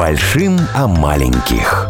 большим о маленьких.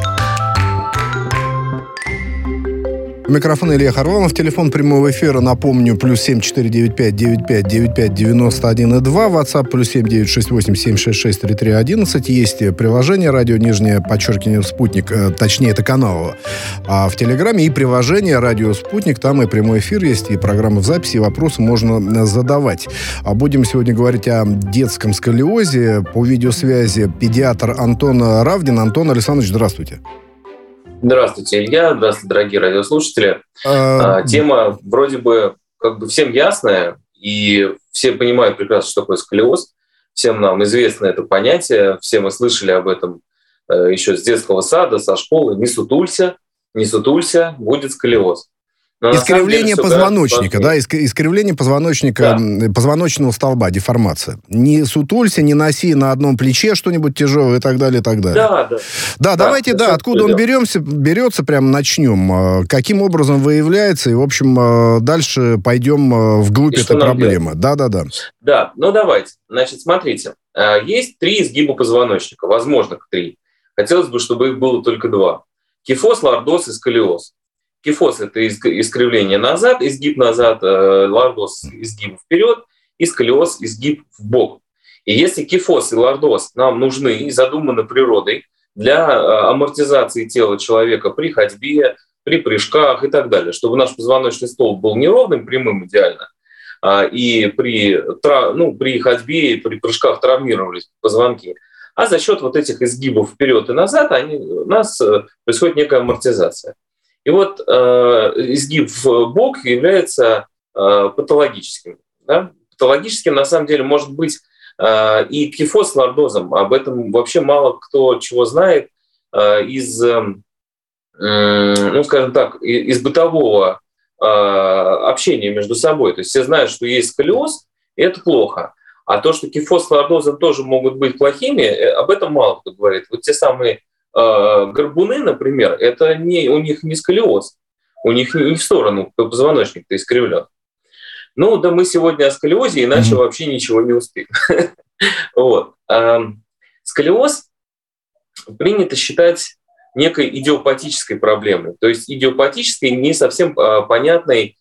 Микрофон Илья Харламов, телефон прямого эфира, напомню, +7 495 95 95 91 и 2, WhatsApp +7 968 766 3311. Есть приложение радио _ Спутник, точнее, это канал в Телеграме, и приложение радио Спутник, там и прямой эфир есть, и программа в записи, и вопросы можно задавать. Будем сегодня говорить о детском сколиозе. По видеосвязи педиатр Антон Равдин. Антон Александрович, здравствуйте. Здравствуйте, Илья. Здравствуйте, дорогие радиослушатели. Тема вроде бы всем ясная, и все понимают прекрасно, что такое сколиоз. Всем нам известно это понятие, все мы слышали об этом еще с детского сада, со школы. Не сутулься, будет сколиоз. Искривление позвоночника, да, искривление позвоночника, да. Позвоночного столба, деформация. Не сутулься, не носи на одном плече что-нибудь тяжелое и так далее, и так далее. Да, давайте, откуда он берется, прям начнем. Каким образом выявляется, и, в общем, дальше пойдем вглубь этой проблемы. Да, давайте. Значит, смотрите, есть 3 изгиба позвоночника, возможно, 3. Хотелось бы, чтобы их было только 2. Кифоз, лордоз и сколиоз. Кифоз – это искривление назад, изгиб назад, лордоз – изгиб вперед, и сколиоз – изгиб в бок. И если кифоз и лордоз нам нужны и задуманы природой для амортизации тела человека при ходьбе, при прыжках и так далее, чтобы наш позвоночный столб был неровным, прямым идеально, и при ходьбе и при прыжках травмировались позвонки, а за счет вот этих изгибов вперед и назад у нас происходит некая амортизация. И вот изгиб в бок является патологическим. Да? Патологическим, на самом деле, может быть и кифоз с лордозом. Об этом вообще мало кто чего знает из бытового общения между собой. То есть все знают, что есть сколиоз, и это плохо. А то, что кифоз с лордозом тоже могут быть плохими, об этом мало кто говорит. Вот те самые горбуны, например, это у них не сколиоз, у них не в сторону позвоночник-то искривлен. Мы сегодня о сколиозе, иначе вообще ничего не успеем. Вот. Сколиоз принято считать некой идиопатической проблемой, то есть идиопатической, не совсем понятной,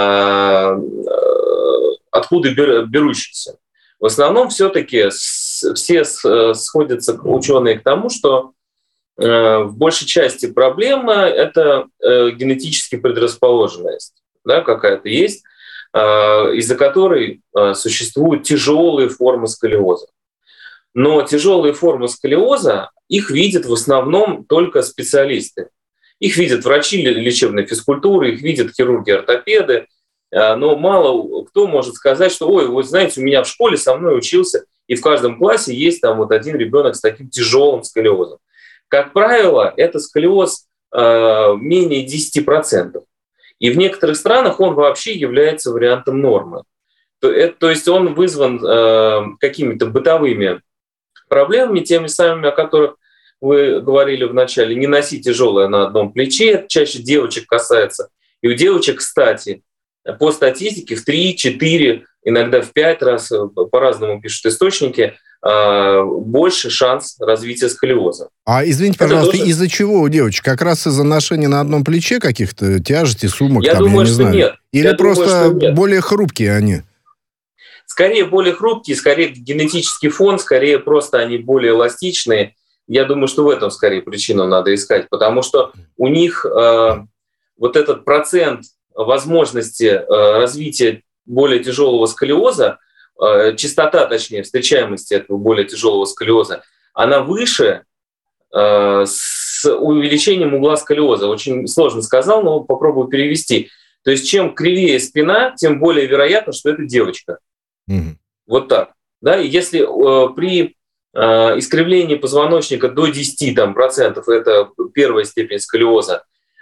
откуда берущейся. В основном все-таки все сходятся ученые к тому, что в большей части проблема – это генетически предрасположенность, да, какая-то есть, из-за которой существуют тяжелые формы сколиоза. Но тяжелые формы сколиоза, их видят в основном только специалисты. Их видят врачи лечебной физкультуры, их видят хирурги-ортопеды, но мало кто может сказать, что, вы знаете, у меня в школе со мной учился, и в каждом классе есть там один ребенок с таким тяжелым сколиозом. Как правило, это сколиоз менее 10%. И в некоторых странах он вообще является вариантом нормы. То есть он вызван какими-то бытовыми проблемами, теми самыми, о которых вы говорили в начале. Не носить тяжелое на одном плече, это чаще девочек касается. И у девочек, кстати, по статистике в 3-4, иногда в 5 раз, по-разному пишут источники, больше шанс развития сколиоза. Извините, пожалуйста, из-за чего у девочек? Как раз из-за ношения на одном плече каких-то тяжестей, сумок? Я думаю, что нет. Или просто более хрупкие они? Скорее более хрупкие, скорее генетический фон, скорее просто они более эластичные. Я думаю, что в этом скорее причину надо искать, потому что у них вот этот процент возможности развития более тяжелого сколиоза, частота, точнее, встречаемости этого более тяжелого сколиоза, она выше с увеличением угла сколиоза. Очень сложно сказал, но попробую перевести. То есть чем кривее спина, тем более вероятно, что это девочка. Вот так. Да? И если при искривлении позвоночника до 10% это первая степень сколиоза,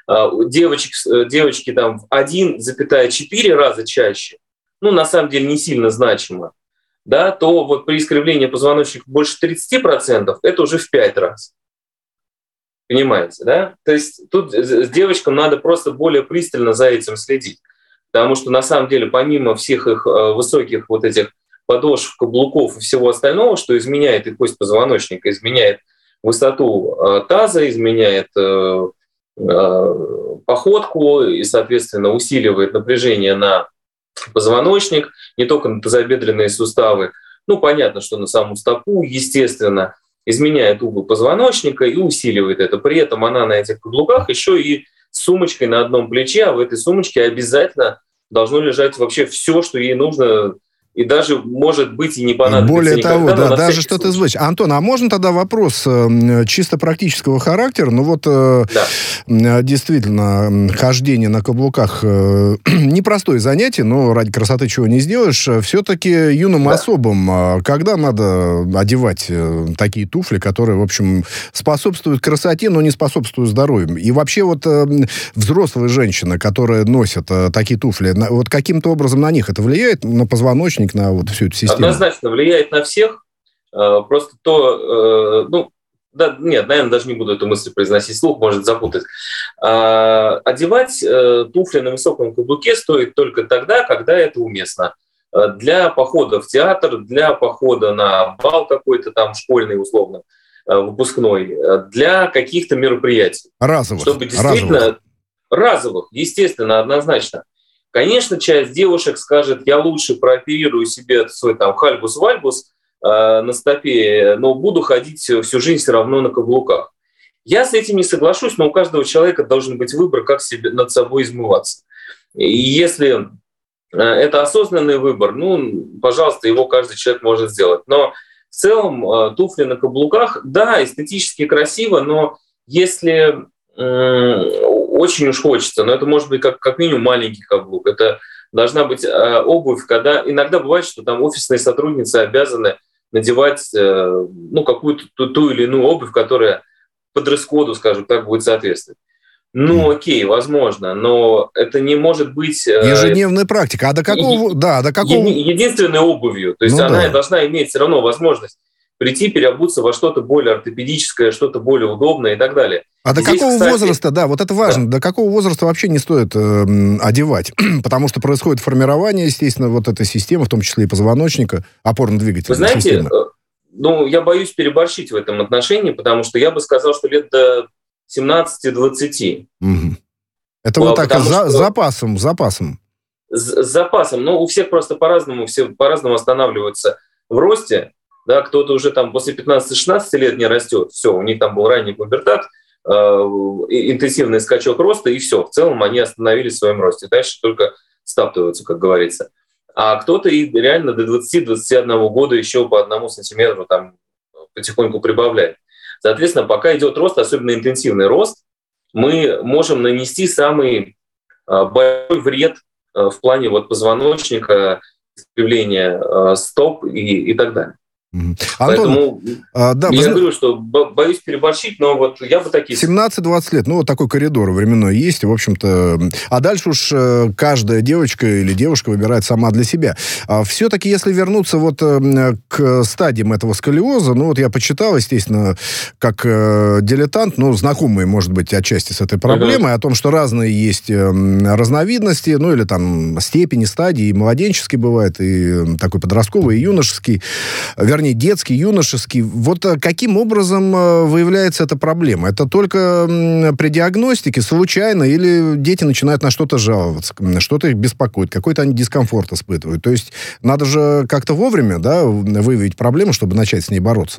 девочки там в 1,4 раза чаще, на самом деле не сильно значимо, да, то вот при искривлении позвоночника больше 30% это уже в 5 раз. Понимаете, да? То есть тут с девочкам надо просто более пристально за этим следить. Потому что на самом деле помимо всех их высоких вот этих подошв, каблуков и всего остального, что изменяет и кость позвоночника, изменяет высоту таза, изменяет походку и, соответственно, усиливает напряжение на позвоночник, не только на тазобедренные суставы. Ну, понятно, что на саму стопу, естественно, изменяет угол позвоночника и усиливает это. При этом она на этих каблуках еще и с сумочкой на одном плече, а в этой сумочке обязательно должно лежать вообще все, что ей нужно, и даже, может быть, и не понадобится более никогда. того, да, даже что-то извлечь. Антон, а можно тогда вопрос чисто практического характера? Ну вот, действительно, хождение на каблуках непростое занятие, но ради красоты чего не сделаешь. Все-таки юным особам когда надо одевать такие туфли, которые, в общем, способствуют красоте, но не способствуют здоровью? И вообще вот взрослые женщины, которые носят такие туфли, вот каким-то образом на них это влияет, на позвоночник, на вот всю эту систему? Однозначно влияет на всех. Просто наверное, даже не буду эту мысль произносить вслух, может запутать. Одевать туфли на высоком каблуке стоит только тогда, когда это уместно. Для похода в театр, для похода на бал какой-то там школьный, условно, выпускной, для каких-то мероприятий. Разовых. Чтобы действительно... Разовых, естественно, однозначно. Конечно, часть девушек скажет, я лучше прооперирую себе свой там хальбус-вальбус на стопе, но буду ходить всю жизнь все равно на каблуках. Я с этим не соглашусь, но у каждого человека должен быть выбор, как себе над собой измываться. И если это осознанный выбор, пожалуйста, его каждый человек может сделать. Но в целом туфли на каблуках, да, эстетически красиво, но если... очень уж хочется, но это может быть как минимум маленький каблук. Это должна быть обувь, когда иногда бывает, что там офисные сотрудницы обязаны надевать какую-то ту или иную обувь, которая по дресс-коду, скажем так, будет соответствовать. Окей, возможно, но это не может быть... Ежедневная практика. А до какого... Единственной обувью. То есть она должна иметь все равно возможность прийти, переобуться во что-то более ортопедическое, что-то более удобное и так далее. А до какого возраста, да, вот это важно, до какого возраста вообще не стоит одевать? Потому что происходит формирование, естественно, вот этой системы, в том числе и позвоночника, опорно-двигательной системы. Вы знаете, я боюсь переборщить в этом отношении, потому что я бы сказал, что лет до 17-20. Угу. Это вот так с запасом. С запасом. У всех просто по-разному, все по-разному останавливаются в росте. Да, кто-то уже там после 15-16 лет не растет, все, у них там был ранний пубертат, интенсивный скачок роста, и все, в целом они остановились в своем росте. Дальше только стаптываются, как говорится. А кто-то и реально до 20-21 года еще по 1 сантиметру там потихоньку прибавляет. Соответственно, пока идет рост, особенно интенсивный рост, мы можем нанести самый большой вред в плане вот позвоночника, стоп и так далее. Антон, поэтому я говорю, что боюсь переборщить, но вот я бы такие... 17-20 лет, вот такой коридор временной есть, в общем-то. А дальше уж каждая девочка или девушка выбирает сама для себя. Все-таки, если вернуться вот к стадиям этого сколиоза, я почитал, естественно, как дилетант, знакомый, может быть, отчасти с этой проблемой, о том, что разные есть разновидности, или там степени, стадии, и младенческий бывает, и такой подростковый, и юношеский, вернее, детский, юношеский. Вот каким образом выявляется эта проблема? Это только при диагностике, случайно, или дети начинают на что-то жаловаться, что-то их беспокоит, какой-то они дискомфорт испытывают? То есть надо же как-то вовремя, выявить проблему, чтобы начать с ней бороться.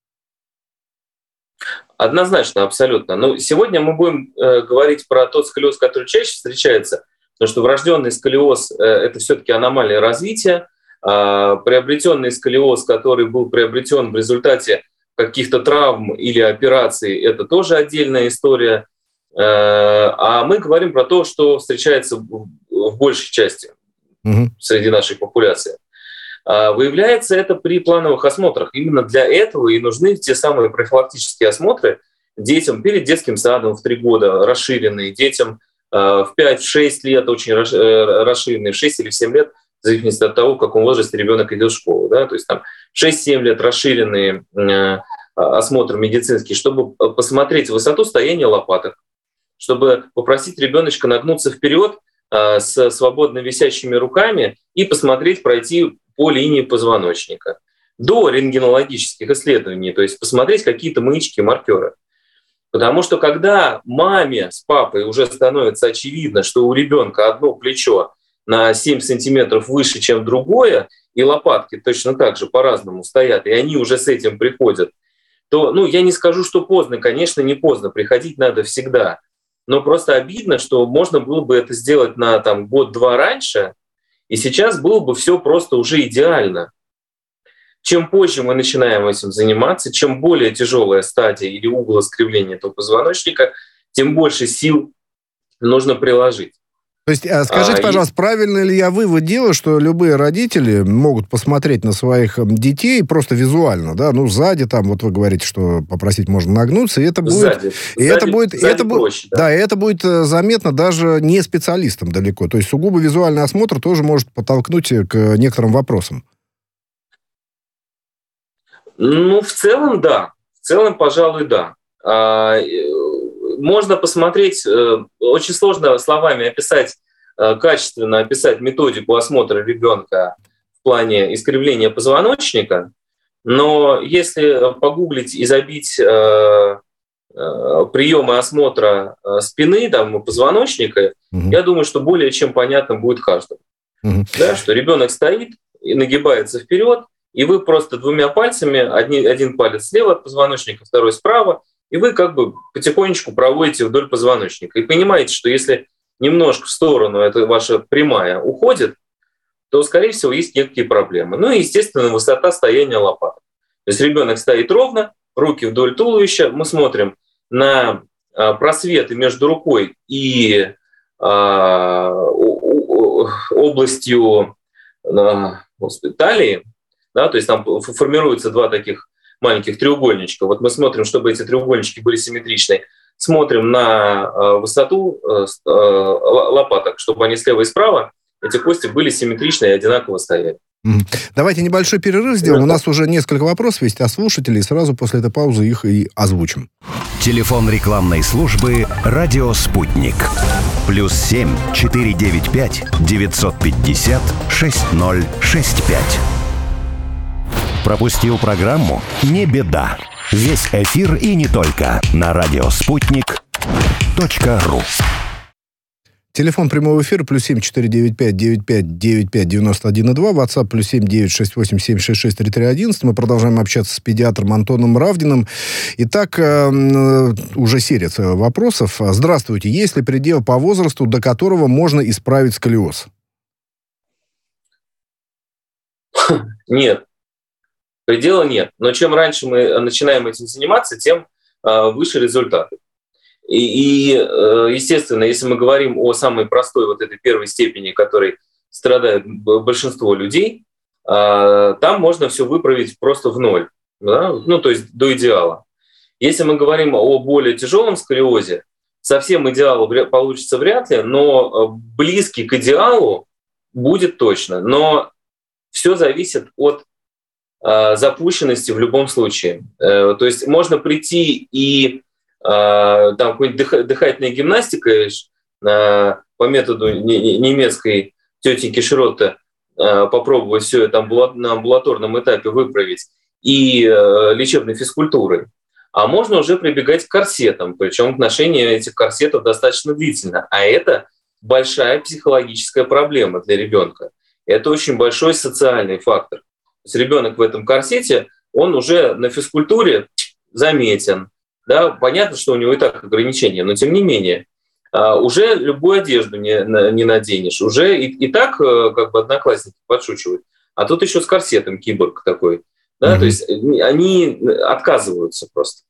Однозначно, абсолютно. Сегодня мы будем говорить про тот сколиоз, который чаще встречается, потому что врожденный сколиоз – это все-таки аномалия развития. Приобретенный сколиоз, который был приобретен в результате каких-то травм или операций, это тоже отдельная история. А мы говорим про то, что встречается в большей части среди нашей популяции. Выявляется это при плановых осмотрах. Именно для этого и нужны те самые профилактические осмотры детям перед детским садом в 3 года, расширенные, детям в 5-6 лет очень расширенные, в 6 или в 7 лет, в зависимости от того, в каком возрасте ребенок идет в школу. Да? То есть там 6-7 лет расширенные осмотры медицинские, чтобы посмотреть высоту стояния лопаток, чтобы попросить ребеночка нагнуться вперед с свободно висящими руками и посмотреть, пройти по линии позвоночника. до рентгенологических исследований, то есть посмотреть какие-то маячки, маркеры. Потому что когда маме с папой уже становится очевидно, что у ребенка одно плечо на 7 сантиметров выше, чем другое, и лопатки точно так же по-разному стоят, и они уже с этим приходят, то, я не скажу, что поздно, конечно, не поздно, приходить надо всегда. Но просто обидно, что можно было бы это сделать на год-два раньше, и сейчас было бы все просто уже идеально. Чем позже мы начинаем этим заниматься, чем более тяжелая стадия или угол искривления этого позвоночника, тем больше сил нужно приложить. То есть, скажите, пожалуйста, правильно ли я вывод делаю, что любые родители могут посмотреть на своих детей просто визуально, да, сзади вот вы говорите, что попросить можно нагнуться, и это будет... проще, да, и это будет заметно даже не специалистам далеко. То есть, сугубо визуальный осмотр тоже может подтолкнуть к некоторым вопросам. В целом, да. В целом, пожалуй, да. Можно посмотреть, очень сложно словами описать, качественно описать методику осмотра ребенка в плане искривления позвоночника, но если погуглить и забить приемы осмотра спины, позвоночника, я думаю, что более чем понятно будет каждому. Да, что ребенок стоит и нагибается вперед, и вы просто двумя пальцами, один палец слева от позвоночника, второй справа, и вы потихонечку проводите вдоль позвоночника. И понимаете, что если немножко в сторону эта ваша прямая уходит, то, скорее всего, есть некие проблемы. И, естественно, высота стояния лопаток. То есть ребенок стоит ровно, руки вдоль туловища, мы смотрим на просветы между рукой и областью талии, да, то есть там формируются два таких маленьких треугольничка. Вот мы смотрим, чтобы эти треугольнички были симметричны. Смотрим на высоту лопаток, чтобы они слева и справа, эти кости были симметричны и одинаково стояли. Давайте небольшой перерыв сделаем. У нас уже несколько вопросов есть от слушателей. Сразу после этой паузы их и озвучим. Телефон рекламной службы «Радио Спутник». +7 495 950 6065. Пропустил программу? Не беда. Весь эфир и не только на радиоспутник.ру. Телефон прямого эфира +7 495 95 95 91,2, WhatsApp +7 968 766 3311. Мы продолжаем общаться с педиатром Антоном Равдиным. Итак, уже серия вопросов. Здравствуйте. Есть ли предел по возрасту, до которого можно исправить сколиоз? Нет. Предела нет. Но чем раньше мы начинаем этим заниматься, тем выше результаты. И, естественно, если мы говорим о самой простой этой первой степени, которой страдает большинство людей, там можно все выправить просто в ноль, да? То есть до идеала. Если мы говорим о более тяжелом сколиозе, совсем идеал получится вряд ли, но близкий к идеалу будет точно. Но все зависит от запущенности в любом случае. То есть можно прийти и какой-нибудь дыхательной гимнастикой по методу немецкой тетеньки Шротте попробовать все это на амбулаторном этапе выправить и лечебной физкультурой. А можно уже прибегать к корсетам, причем ношение этих корсетов достаточно длительно. А это большая психологическая проблема для ребенка. Это очень большой социальный фактор. То есть ребенок в этом корсете, он уже на физкультуре заметен. Да, понятно, что у него и так ограничения, но тем не менее уже любую одежду не наденешь. Уже и так одноклассники подшучивают. А тут еще с корсетом киборг такой. Да, то есть они отказываются просто.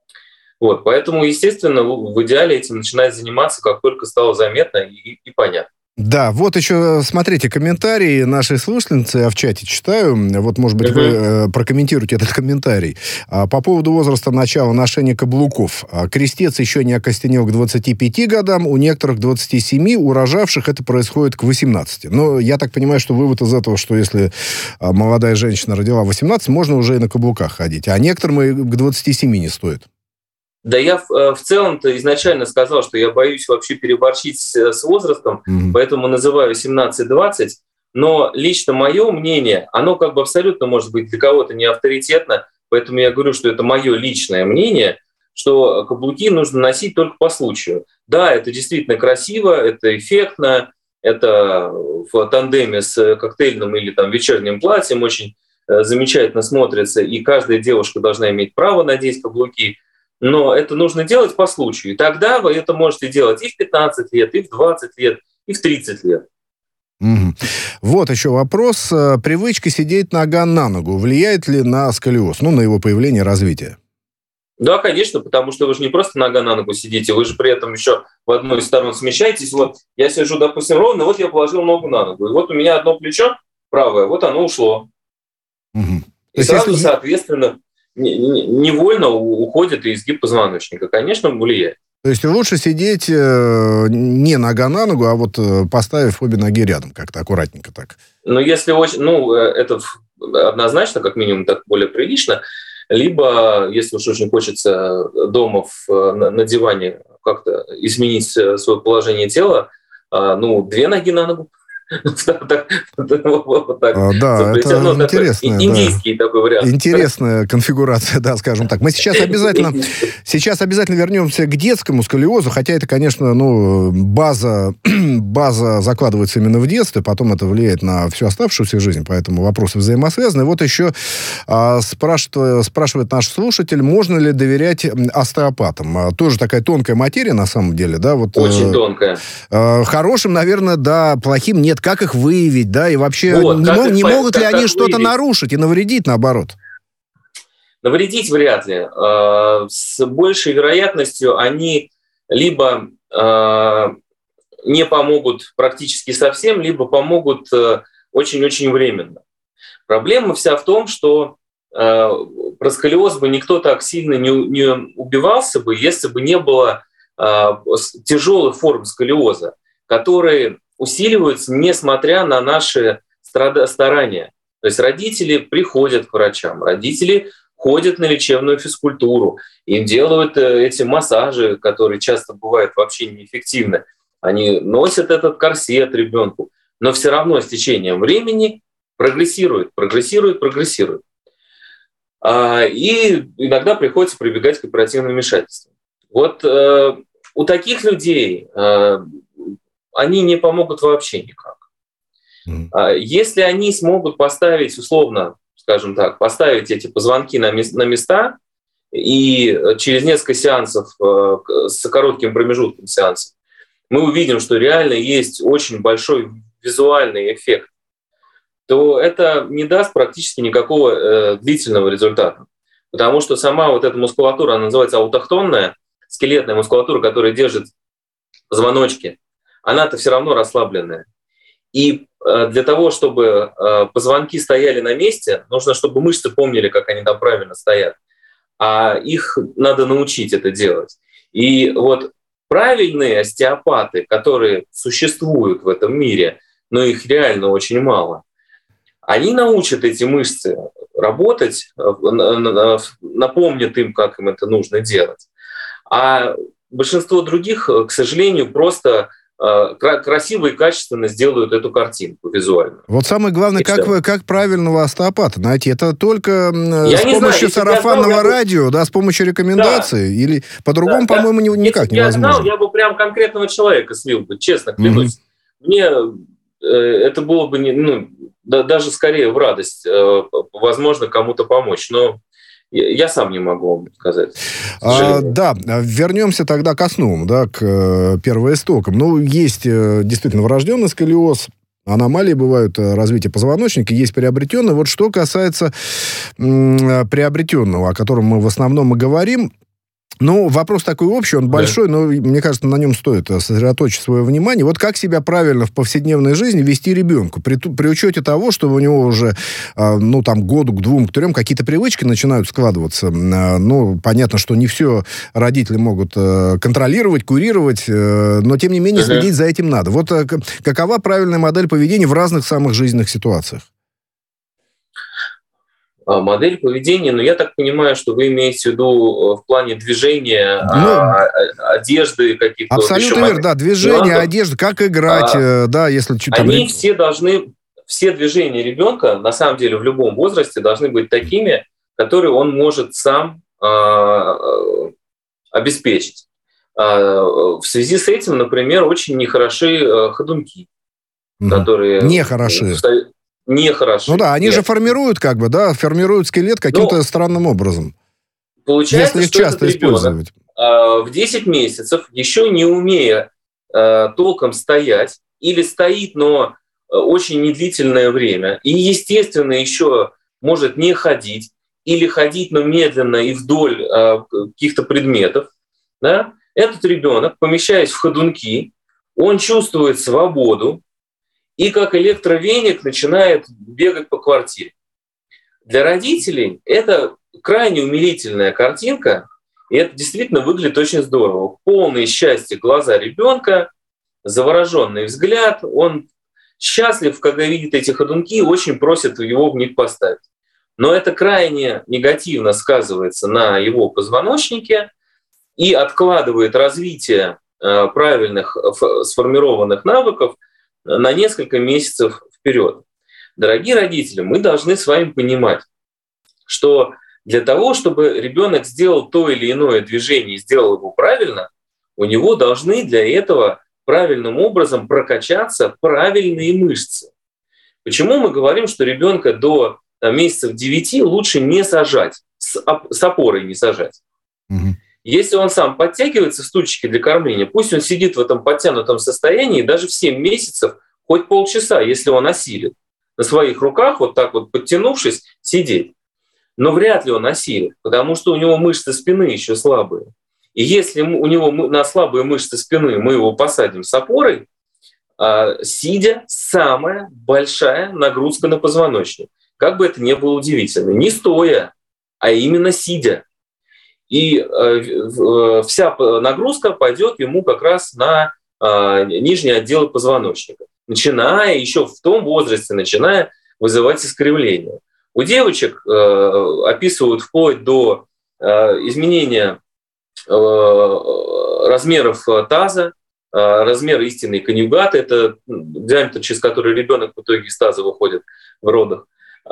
Поэтому, естественно, в идеале этим начинать заниматься, как только стало заметно и понятно. Да, еще, смотрите, комментарии нашей слушательницы, я в чате читаю, может быть, вы прокомментируете этот комментарий. По поводу возраста начала ношения каблуков. Крестец еще не окостенел к 25 годам, у некоторых к 27, у рожавших это происходит к 18. Но я так понимаю, что вывод из этого, что если молодая женщина родила 18, можно уже и на каблуках ходить, а некоторым и к 27 не стоит. Да я в целом-то изначально сказал, что я боюсь вообще переборщить с возрастом, поэтому называю 17-20, Но лично мое мнение, оно как бы абсолютно может быть для кого-то не авторитетно, поэтому я говорю, что это мое личное мнение, что каблуки нужно носить только по случаю. Да, это действительно красиво, это эффектно, это в тандеме с коктейльным или там вечерним платьем очень замечательно смотрится, и каждая девушка должна иметь право надеть каблуки, но это нужно делать по случаю. И тогда вы это можете делать и в 15 лет, и в 20 лет, и в 30 лет. Угу. Вот еще вопрос. Привычка сидеть нога на ногу влияет ли на сколиоз, на его появление, развитие? Да, конечно, потому что вы же не просто нога на ногу сидите, вы же при этом еще в одной из сторон смещаетесь. Вот я сижу, допустим, ровно, вот я положил ногу на ногу, и вот у меня одно плечо правое, вот оно ушло. Угу. И сразу, соответственно, невольно уходит и изгиб позвоночника. Конечно, влияет. То есть лучше сидеть не нога на ногу, а вот поставив обе ноги рядом, как-то аккуратненько так. Ну, если очень, это однозначно, как минимум, так более прилично. Либо, если уж очень хочется дома на диване как-то изменить свое положение тела, 2 ноги на ногу. Да, это интересно. Индийский такой вариант. Интересная конфигурация, да, скажем так. Мы сейчас обязательно вернемся к детскому сколиозу, хотя это, конечно, база закладывается именно в детстве, потом это влияет на всю оставшуюся жизнь, поэтому вопросы взаимосвязаны. Вот еще спрашивает наш слушатель, можно ли доверять остеопатам? Тоже такая тонкая материя, на самом деле, да? Очень тонкая. Хорошим, наверное, да, плохим нет. Как их выявить, да, и вообще не могут ли они что-то нарушить и навредить, наоборот? Навредить вряд ли. С большей вероятностью они либо не помогут практически совсем, либо помогут очень-очень временно. Проблема вся в том, что про сколиоз бы никто так сильно не убивался бы, если бы не было тяжелых форм сколиоза, которые усиливаются, несмотря на наши старания. То есть родители приходят к врачам, родители ходят на лечебную физкультуру, им делают эти массажи, которые часто бывают вообще неэффективны. Они носят этот корсет ребенку, но все равно с течением времени прогрессирует. И иногда приходится прибегать к оперативным вмешательствам. Вот у таких людей они не помогут вообще никак. Если они смогут поставить, условно, скажем так, поставить эти позвонки на места, и через несколько сеансов, с коротким промежутком сеансов, мы увидим, что реально есть очень большой визуальный эффект, то это не даст практически никакого длительного результата. Потому что сама вот эта мускулатура, она называется аутохтонная, скелетная мускулатура, которая держит позвоночки, она-то все равно расслабленная. И для того, чтобы позвонки стояли на месте, нужно, чтобы мышцы помнили, как они там правильно стоят. А их надо научить это делать. И вот правильные остеопаты, которые существуют в этом мире, но их реально очень мало, они научат эти мышцы работать, напомнят им, как им это нужно делать. А большинство других, к сожалению, просто красиво и качественно сделают эту картинку визуально. Вот самое главное, как правильного остеопата найти? Это только с помощью сарафанного радио, да, с помощью рекомендаций? Да. Или по-другому, по-моему, никак невозможно? Я знал, я бы прям конкретного человека слил бы, честно клянусь. Мне это было бы даже скорее в радость, возможно, кому-то помочь, но я сам не могу вам сказать. Да, вернемся тогда к основам, да, к первоистокам. Есть действительно врожденный сколиоз, аномалии бывают, развитие позвоночника, есть приобретенный. Вот что касается приобретенного, о котором мы в основном и говорим, вопрос такой общий, он большой, но, мне кажется, на нем стоит сосредоточить свое внимание. Вот как себя правильно в повседневной жизни вести ребенку, при учете того, что у него уже, году, к 2, к 3 какие-то привычки начинают складываться. Понятно, что не все родители могут контролировать, курировать, но, тем не менее, следить за этим надо. Вот какова правильная модель поведения в разных самых жизненных ситуациях? Модель поведения, я так понимаю, что вы имеете в виду в плане движения, одежды каких-то... Абсолютно верно, да, движение, одежда, как играть, если что-то... Они все должны все движения ребенка, на самом деле, в любом возрасте должны быть такими, которые он может сам обеспечить. В связи с этим, например, очень нехороши ходунки, которые... Нехороши. Нехороши. Ну да, они же формируют формируют скелет каким-то странным образом. Получается, если их часто использовать. В 10 месяцев, еще не умея толком стоять, или стоит, но очень недлительное время, и, естественно, еще может не ходить, или ходить, но медленно и вдоль каких-то предметов, да, этот ребенок, помещаясь в ходунки, он чувствует свободу и как электровеник начинает бегать по квартире. Для родителей это крайне умилительная картинка, и это действительно выглядит очень здорово. Полное счастье глаза ребенка, завороженный взгляд, он счастлив, когда видит эти ходунки, и очень просит его в них поставить. Но это крайне негативно сказывается на его позвоночнике и откладывает развитие правильных сформированных навыков на несколько месяцев вперед. Дорогие родители, мы должны с вами понимать, что для того, чтобы ребенок сделал то или иное движение и сделал его правильно, у него должны для этого правильным образом прокачаться правильные мышцы. Почему мы говорим, что ребенка до месяцев 9 лучше не сажать, с опорой не сажать? Если он сам подтягивается в стульчике для кормления, пусть он сидит в этом подтянутом состоянии даже в 7 месяцев, хоть полчаса, если он осилит. На своих руках, вот так вот подтянувшись, сидеть. Но вряд ли он осилит, потому что у него мышцы спины еще слабые. И если у него на слабые мышцы спины мы его посадим с опорой, сидя, самая большая нагрузка на позвоночник. Как бы это ни было удивительно. Не стоя, а именно сидя. И вся нагрузка пойдет ему как раз на нижние отделы позвоночника, начиная еще в том возрасте, начиная вызывать искривления. У девочек описывают вплоть до изменения размеров таза, размер истинной конъюгаты, это диаметр, через который ребенок в итоге из таза выходит в родах,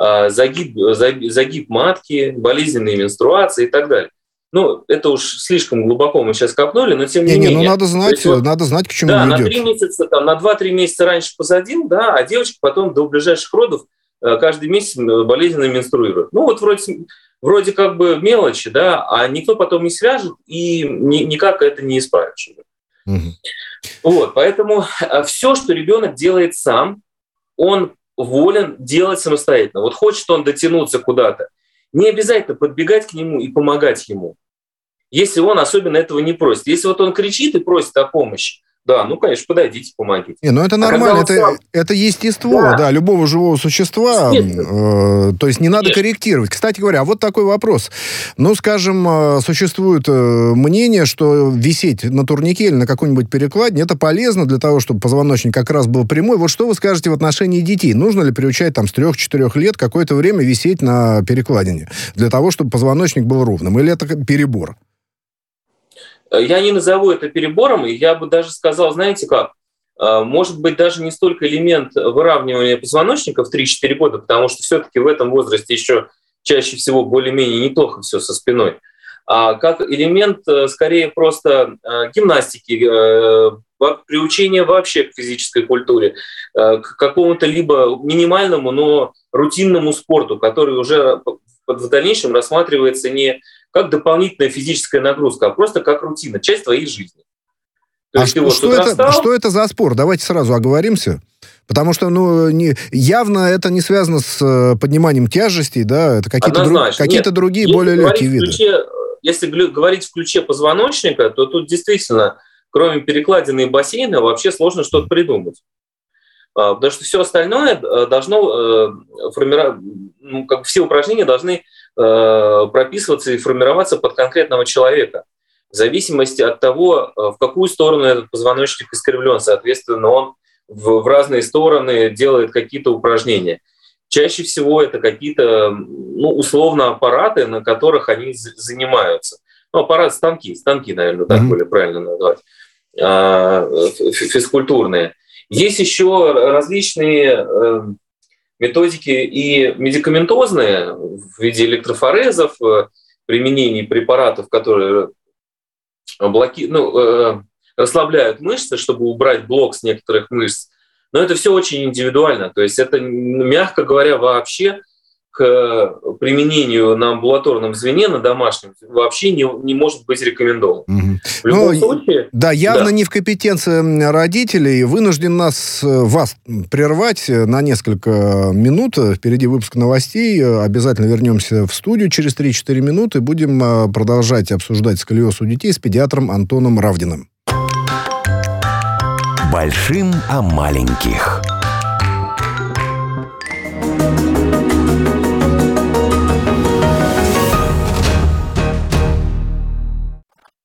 загиб матки, болезненные менструации и так далее. Ну, это уж слишком глубоко мы сейчас копнули, но тем не менее. Надо знать, к чему да, идет. На 3 месяца, на 2-3 месяца раньше посадил, да, а девочка потом до ближайших родов каждый месяц болезненно менструирует. Ну, вот вроде как бы мелочи, да, а никто потом не свяжет и никак это не исправишь. Вот, поэтому все, что ребенок делает сам, он волен делать самостоятельно. Вот хочет он дотянуться куда-то, не обязательно подбегать к нему и помогать ему, если он особенно этого не просит. Если вот он кричит и просит о помощи, да, ну, конечно, подойдите, помогите. Это нормально, это естество, да, любого живого существа, то есть не надо корректировать. Кстати говоря, вот такой вопрос. Ну, скажем, существует мнение, что висеть на турнике или на какой-нибудь перекладине, это полезно для того, чтобы позвоночник как раз был прямой. Вот что вы скажете в отношении детей? Нужно ли приучать там с 3-4 лет какое-то время висеть на перекладине для того, чтобы позвоночник был ровным? Или это перебор? Я не назову это перебором, и я бы даже сказал, знаете как, может быть, даже не столько элемент выравнивания позвоночника в 3-4 года, потому что все-таки в этом возрасте еще чаще всего более-менее неплохо все со спиной, а как элемент скорее просто гимнастики, приучения вообще к физической культуре, к какому-то либо минимальному, но рутинному спорту, который уже в дальнейшем рассматривается не как дополнительная физическая нагрузка, а просто как рутина, часть твоей жизни. То есть что это за спорт? Давайте сразу оговоримся. Потому что явно это не связано с подниманием тяжестей, да, это какие-то другие, более легкие виды. Если говорить в ключе позвоночника, то тут действительно, кроме перекладины и бассейна, вообще сложно что-то придумать. Потому что все остальное должно формировать, все упражнения должны прописываться и формироваться под конкретного человека. В зависимости от того, в какую сторону этот позвоночник искривлен, соответственно, он в разные стороны делает какие-то упражнения. Чаще всего это какие-то, условно, аппараты, на которых они занимаются. Станки, наверное, так более правильно назвать, физкультурные. Есть еще различные методики и медикаментозные в виде электрофорезов, применений препаратов, которые расслабляют мышцы, чтобы убрать блок с некоторых мышц. Но это все очень индивидуально. То есть это, мягко говоря, вообще к применению на амбулаторном звене, на домашнем, вообще не может быть рекомендован. В любом случае... Да, явно не в компетенции родителей. Вынужден вас прервать на несколько минут. Впереди выпуск новостей. Обязательно вернемся в студию через 3-4 минуты. Будем продолжать обсуждать сколиоз у детей с педиатром Антоном Равдиным. Большим о маленьких.